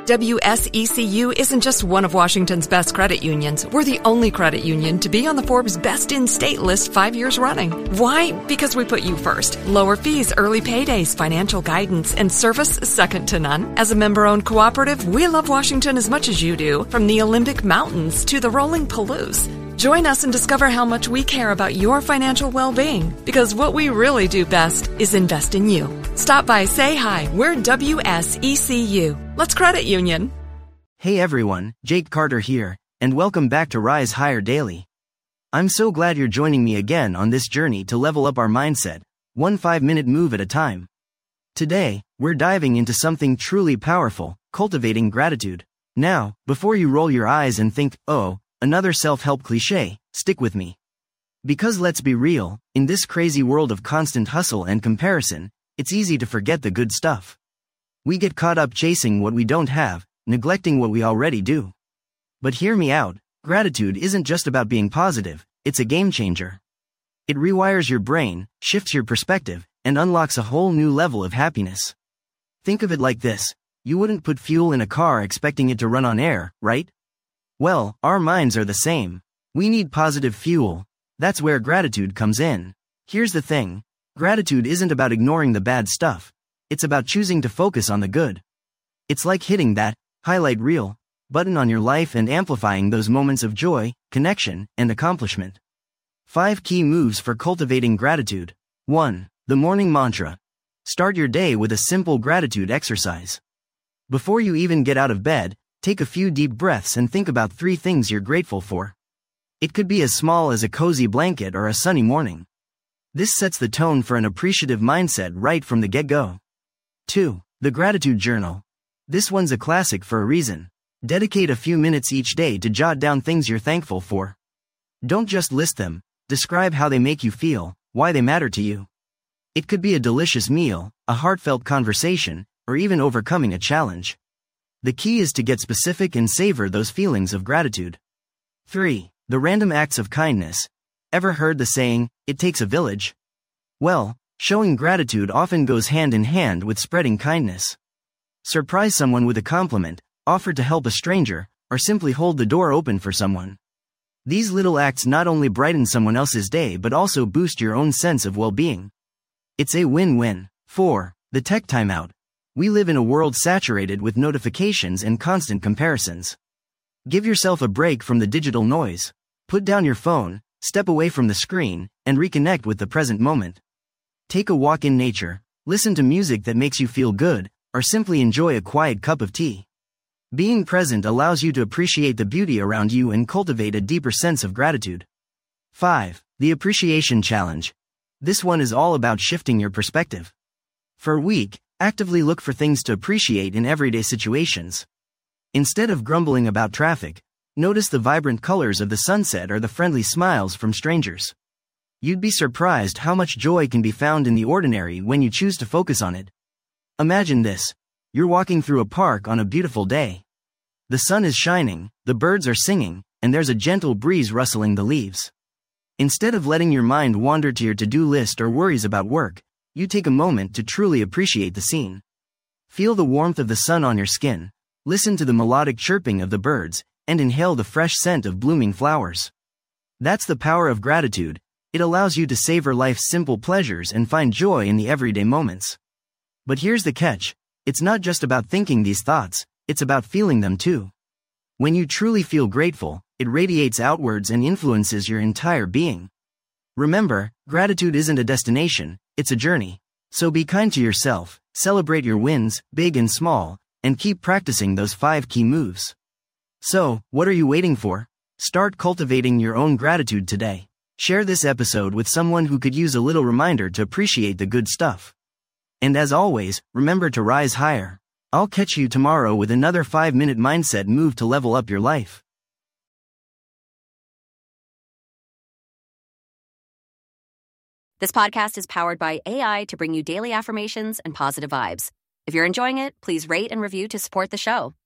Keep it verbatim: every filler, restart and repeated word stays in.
W S E C U isn't just one of Washington's best credit unions. We're the only credit union to be on the Forbes Best in State list five years running. Why? Because we put you first. Lower fees, early paydays, financial guidance, and service second to none. As a member-owned cooperative, we love Washington as much as you do, from the Olympic Mountains to the rolling Palouse. Join us and discover how much we care about your financial well-being, because what we really do best is invest in you. Stop by, say hi. We're W S E C U. Let's credit union. Hey everyone, Jake Carter here, and welcome back to Rise Higher Daily. I'm so glad you're joining me again on this journey to level up our mindset, one five-minute move at a time. Today, we're diving into something truly powerful, cultivating gratitude. Now, before you roll your eyes and think, oh, another self-help cliche, stick with me. Because let's be real, in this crazy world of constant hustle and comparison, it's easy to forget the good stuff. We get caught up chasing what we don't have, neglecting what we already do. But hear me out, gratitude isn't just about being positive, it's a game changer. It rewires your brain, shifts your perspective, and unlocks a whole new level of happiness. Think of it like this: you wouldn't put fuel in a car expecting it to run on air, right? Well, our minds are the same. We need positive fuel. That's where gratitude comes in. Here's the thing. Gratitude isn't about ignoring the bad stuff. It's about choosing to focus on the good. It's like hitting that highlight reel button on your life and amplifying those moments of joy, connection, and accomplishment. Five key moves for cultivating gratitude. one. The morning mantra. Start your day with a simple gratitude exercise. Before you even get out of bed, take a few deep breaths and think about three things you're grateful for. It could be as small as a cozy blanket or a sunny morning. This sets the tone for an appreciative mindset right from the get-go. two. The gratitude journal. This one's a classic for a reason. Dedicate a few minutes each day to jot down things you're thankful for. Don't just list them, describe how they make you feel, why they matter to you. It could be a delicious meal, a heartfelt conversation, or even overcoming a challenge. The key is to get specific and savor those feelings of gratitude. three. The random acts of kindness. Ever heard the saying, it takes a village? Well, showing gratitude often goes hand in hand with spreading kindness. Surprise someone with a compliment, offer to help a stranger, or simply hold the door open for someone. These little acts not only brighten someone else's day but also boost your own sense of well-being. It's a win-win. four. The tech timeout. We live in a world saturated with notifications and constant comparisons. Give yourself a break from the digital noise. Put down your phone, step away from the screen, and reconnect with the present moment. Take a walk in nature, listen to music that makes you feel good, or simply enjoy a quiet cup of tea. Being present allows you to appreciate the beauty around you and cultivate a deeper sense of gratitude. five. The appreciation challenge. This one is all about shifting your perspective. For a week, actively look for things to appreciate in everyday situations. Instead of grumbling about traffic, notice the vibrant colors of the sunset or the friendly smiles from strangers. You'd be surprised how much joy can be found in the ordinary when you choose to focus on it. Imagine this. You're walking through a park on a beautiful day. The sun is shining, the birds are singing, and there's a gentle breeze rustling the leaves. Instead of letting your mind wander to your to-do list or worries about work, you take a moment to truly appreciate the scene. Feel the warmth of the sun on your skin, listen to the melodic chirping of the birds, and inhale the fresh scent of blooming flowers. That's the power of gratitude. It allows you to savor life's simple pleasures and find joy in the everyday moments. But here's the catch. It's not just about thinking these thoughts, it's about feeling them too. When you truly feel grateful, it radiates outwards and influences your entire being. Remember, gratitude isn't a destination, it's a journey. So be kind to yourself, celebrate your wins, big and small, and keep practicing those five key moves. So, what are you waiting for? Start cultivating your own gratitude today. Share this episode with someone who could use a little reminder to appreciate the good stuff. And as always, remember to rise higher. I'll catch you tomorrow with another five-minute mindset move to level up your life. This podcast is powered by A I to bring you daily affirmations and positive vibes. If you're enjoying it, please rate and review to support the show.